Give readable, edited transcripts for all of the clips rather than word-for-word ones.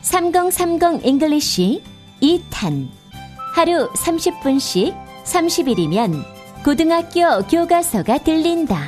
3030 잉글리쉬 2탄. 하루 30분씩 30일이면 고등학교 교과서가 들린다.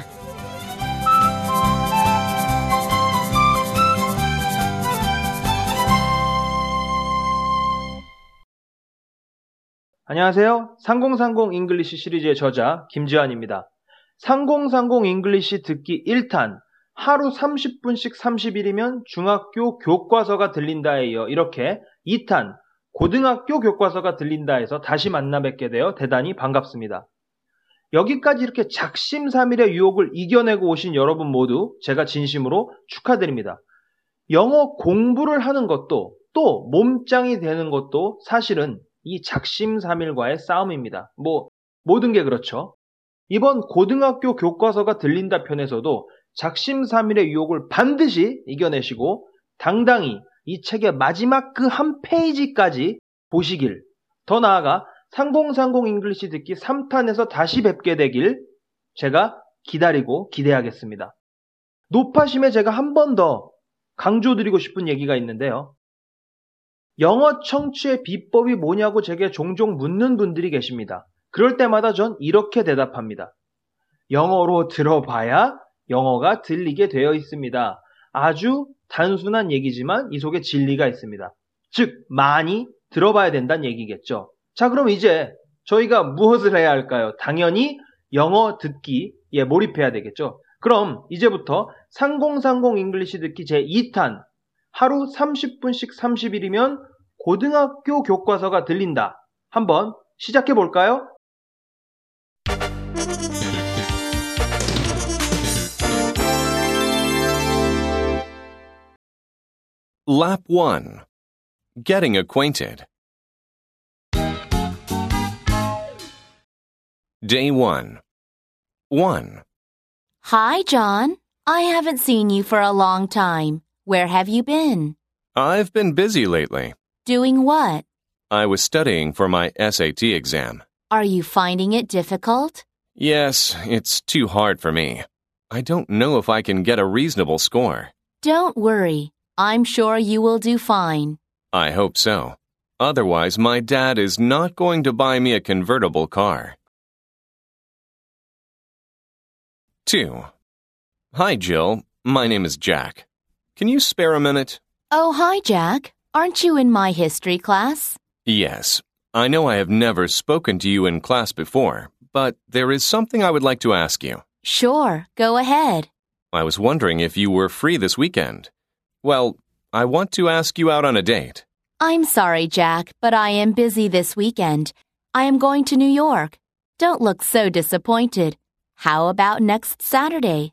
안녕하세요. 3030 잉글리시 시리즈의 저자 김지환입니다. 3030 잉글리시 듣기 1탄 하루 30분씩 30일이면 중학교 교과서가 들린다에 이어 이렇게 2탄 고등학교 교과서가 들린다에서 다시 만나 뵙게 되어 대단히 반갑습니다. 여기까지 이렇게 작심삼일의 유혹을 이겨내고 오신 여러분 모두 제가 진심으로 축하드립니다. 영어 공부를 하는 것도 또 몸짱이 되는 것도 사실은 이 작심삼일과의 싸움입니다. 모든 게 그렇죠. 이번 고등학교 교과서가 들린다 편에서도 작심삼일의 유혹을 반드시 이겨내시고 당당히 이 책의 마지막 그 한 페이지까지 보시길, 더 나아가 3030 잉글리시 듣기 3탄에서 다시 뵙게 되길 제가 기다리고 기대하겠습니다. 높아심에 제가 한 번 더 강조드리고 싶은 얘기가 있는데요. 영어 청취의 비법이 뭐냐고 제게 종종 묻는 분들이 계십니다. 그럴 때마다 전 이렇게 대답합니다. 영어로 들어봐야 영어가 들리게 되어 있습니다. 아주 단순한 얘기지만 이 속에 진리가 있습니다. 즉, 많이 들어봐야 된다는 얘기겠죠. 자, 그럼 이제 저희가 무엇을 해야 할까요? 당연히 영어 듣기에 몰입해야 되겠죠. 그럼 이제부터 3030 잉글리시 듣기 제2탄 하루 30분씩 30일이면 고등학교 교과서가 들린다. 한번 시작해 볼까요? Lap 1. Getting acquainted. Day 1. 1. Hi, John. I haven't seen you for a long time. Where have you been? I've been busy lately. Doing what? I was studying for my SAT exam. Are you finding it difficult? Yes, it's too hard for me. I don't know if I can get a reasonable score. Don't worry. I'm sure you will do fine. I hope so. Otherwise, my dad is not going to buy me a convertible car. 2. Hi, Jill. My name is Jack. Can you spare a minute? Oh, hi, Jack. Aren't you in my history class? Yes. I know I have never spoken to you in class before, but there is something I would like to ask you. Sure. Go ahead. I was wondering if you were free this weekend. Well, I want to ask you out on a date. I'm sorry, Jack, but I am busy this weekend. I am going to New York. Don't look so disappointed. How about next Saturday?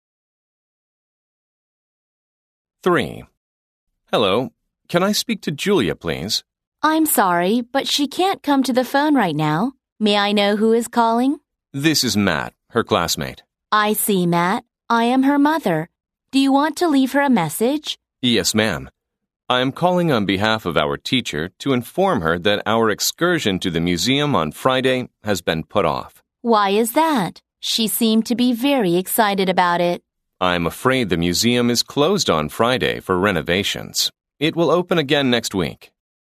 3. Hello. Can I speak to Julia, please? I'm sorry, but she can't come to the phone right now. May I know who is calling? This is Matt, her classmate. I see, Matt. I am her mother. Do you want to leave her a message? Yes, ma'am. I am calling on behalf of our teacher to inform her that our excursion to the museum on Friday has been put off. Why is that? She seemed to be very excited about it. I'm afraid the museum is closed on Friday for renovations. It will open again next week.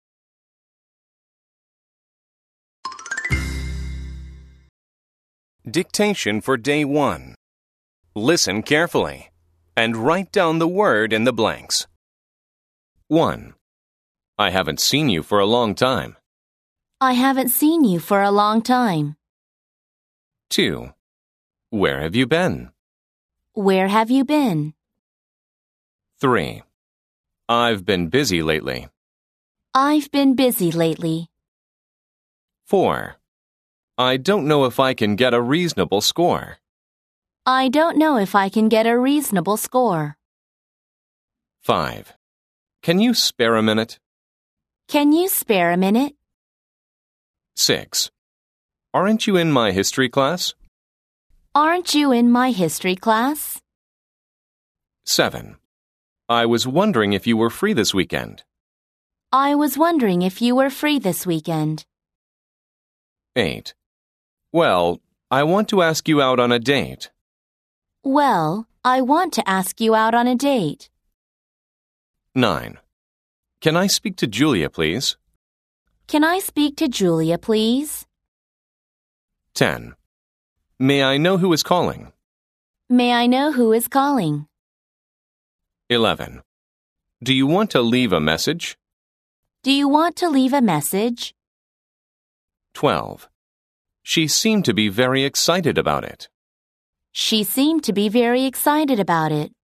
Dictation for Day 1. Listen carefully and write down the word in the blanks. 1. I haven't seen you for a long time. I haven't seen you for a long time. 2. Where have you been? Where have you been? 3. I've been busy lately. I've been busy lately. 4. I don't know if I can get a reasonable score. I don't know if I can get a reasonable score. 5. Can you spare a minute? Can you spare a minute? 6. Aren't you in my history class? Aren't you in my history class? 7. I was wondering if you were free this weekend. I was wondering if you were free this weekend. 8. Well, I want to ask you out on a date. Well, I want to ask you out on a date. 9. Can I speak to Julia, please? Can I speak to Julia, please? 10. May I know who is calling? May I know who is calling? 11. Do you want to leave a message? Do you want to leave a message? 12. She seemed to be very excited about it. She seemed to be very excited about it.